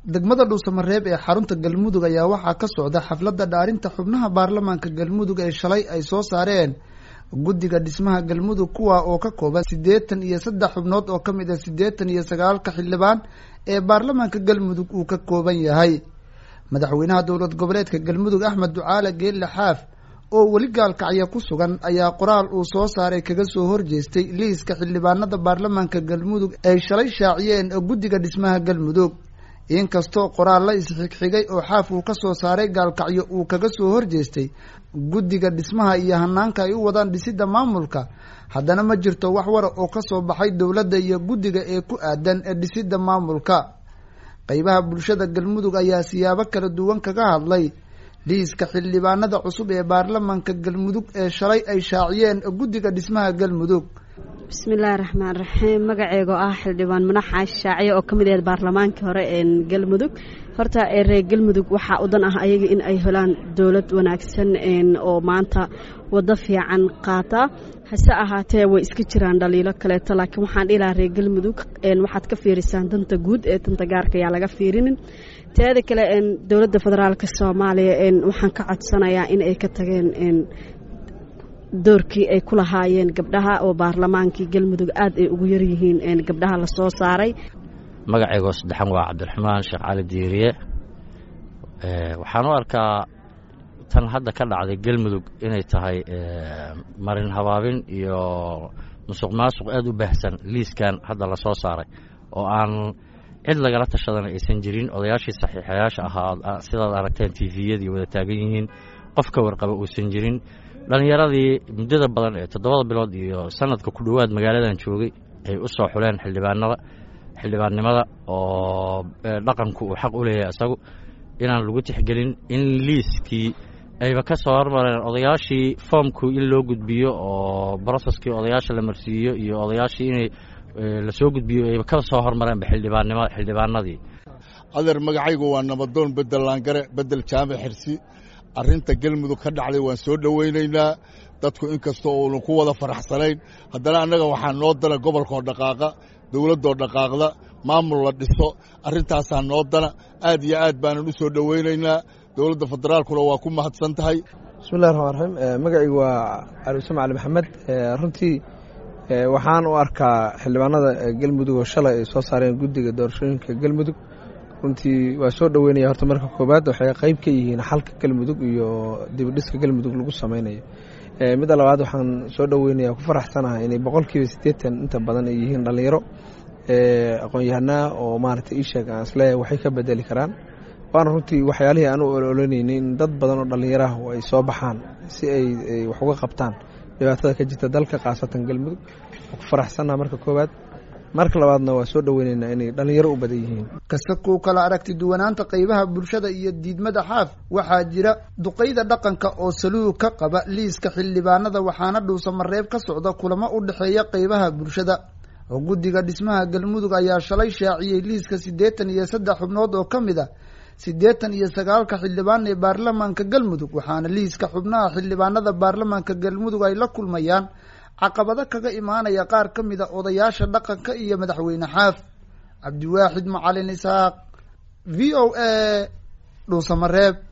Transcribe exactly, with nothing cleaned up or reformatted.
degmada Dhuusamareeb ee xarunta Galmudug ayaa waxaa ka socda xafladda dhaarinta xubnaha baarlamaanka Galmudug ee shalay ay soo saareen guddiga dhismaha Galmudug kuwa oo ka kooban siddeetan iyo saddex xubnood oo kamid ah siddeetan iyo sagaal ka xildhibaan ee baarlamaanka Galmudug uu ka kooban yahay madaxweynaha dowlad goboleedka Galmudug Axmed Ducaale Geelle Xaaf oo wali gaalkacyo ku sugan ayaa qoraal uu soo saaray kaga soo horjeestay liiska xildhibaanada baarlamaanka Galmudug ay shalay shaaciyeen guddiga dhismaha Galmudug inkastoo qoraal la isxigxigay oo Xaaf uu ka soo saaray gaalkacyo uu kaga soo horjeestay guddiga dhismaha iyo hanaanka ay u wadaan dhisidda maamulka haddana ma jirto wax war oo ka soo baxay dowladda iyo guddiga ee ku aadan dhisidda maamulka qaybaha bulshada Galmudug ayaa siyaabo kala duwan kaga hadlay liiska xildhibaanada cusub ee baarlamaanka Galmudug ee shalay ay shaaciyeen guddiga dhismaha Galmudug bismillaahir rahmaanir rahiim magaceego ah xildhibaan Manaxa Shaaciye oo kamid ah baarlamaanka hore ee Galmudug horta ee reer Galmudug waxa u dan ah ayaga in ay helaan dawlad wanaagsan oo maanta wada fiican qaata hase ahaatee way iska jiraan dhaliilo kale laakiin waxaan ilaa reer Galmudug een waxaad ka fiirisaan danta guud ee danta gaarka ayaa laga fiirinin teeda kale een dawladda federaalka Soomaaliya een waxaan ka codsanayaa in ay ka tageen een doorkii ay ku lahaayeen gabdhaha oo baarlamaankii Galmudug aad ay ugu yar yihiin een gabdhaha la soo saaray magacaygu saddexan waa Cabdiraxmaan Sheekh Cali Diiriye ee waxaan u arkaa tan hadda ka dhacday Galmudug inay tahay marin habaabin iyo musuqmaasuq aad u baahsan liiskan hadda la soo saaray oo aan cid lagala tashadan aysan jirin odayaashii saxiixayaasha ahaa sidaad aragteen T V-yada wada taagan yihiin qofka warqaba uusan jirin dhalinyaradii muddada badan ee toddobada bilood iyo sanadka ku dhawaad magaaladan joogay ay u soo xuleen xildhibaanada xildhibaannimada oo dhaqanku uu xaq u leeyahay asagu inaan lagu tixgelin in liiskii ayba ka soo hormareen odayaashii foomku in loo gudbiyo oo processkii odayaasha la marsiiyo iyo odayaashii inay la soo gudbiyo ayba ka soo hormareen xildhibaannimada xildhibaanadii adeer magacaygu waa nabadoon bedel laangare bedel jaamac xirsi arrinta Galmudug ka dhacday waan soo dhaweynaynaa dadku inkastoo uu ku wada faraxsanayn haddana annaga waxaan noo dana gobolka dhaqaaqa dawladda dhaqaaqda maamul la dhiso arrintaas aan noo dana aad iyo aad baan u soo dhaweynaynaa dawladda federaalkuna waa ku mahadsan tahay bismillaahir rahmaanir rahiim magacaygu waa Aruusam Ali Maxamed runtii waxaan u arkaa xildhibaanada Galmudug oo shalay ay soo saareen guddiga doorashooyinka Galmudug runtii waa soo dhaweynaya horta marka koobaad waxay qayb ka yihiin xalka Galmudug iyo dib u dhiska Galmudug lagu sameeyo ee mid labaad waxaan soo dhaweynayaa ku faraxsanahay inay boqolkiiba siddeetan inta badan ay yihiin dhalinyaro ee aqoon-yahana oo maaragtay ii sheeg aan isleeyahay waxay ka bedeli karaan waan runtii waxyaalihii aan u ololeynaynay in dad badan oo dhalinyaro ah ay soo baxaan si ay wax uga qabtaan dhibaatada ka jirta dalka qaasatan Galmudug ku faraxsanahay marka koobaad marka labaadna waa soo dhaweynaynaa inay dhalinyaro u badan yihiin kasta ku kala aragti duwanaanta qaybaha bulshada iyo diidmada Xaaf waxaa jira duqeyda dhaqanka oo saluug ka qaba liiska xildhibaanada waxaana Dhuusamareeb ka socda kulamo u dhaxeeya qaybaha bulshada oo guddiga dhismaha Galmudug ayaa shalay shaaciyay liiska siddeetan iyo saddex xubnood oo kamid ah siddeetan iyo sagaal ka xildhibaan ee baarlamaanka Galmudug waxaana liiska xubnaha xildhibaanada baarlamaanka Galmudug ay la kulmayaan caqabado kaga imaanaya qaar ka mid ah odayaasha dhaqanka iyo madaxweyne Xaaf Cabdiwaaxid Macalin Isaaq V O A Dhuusamareeb.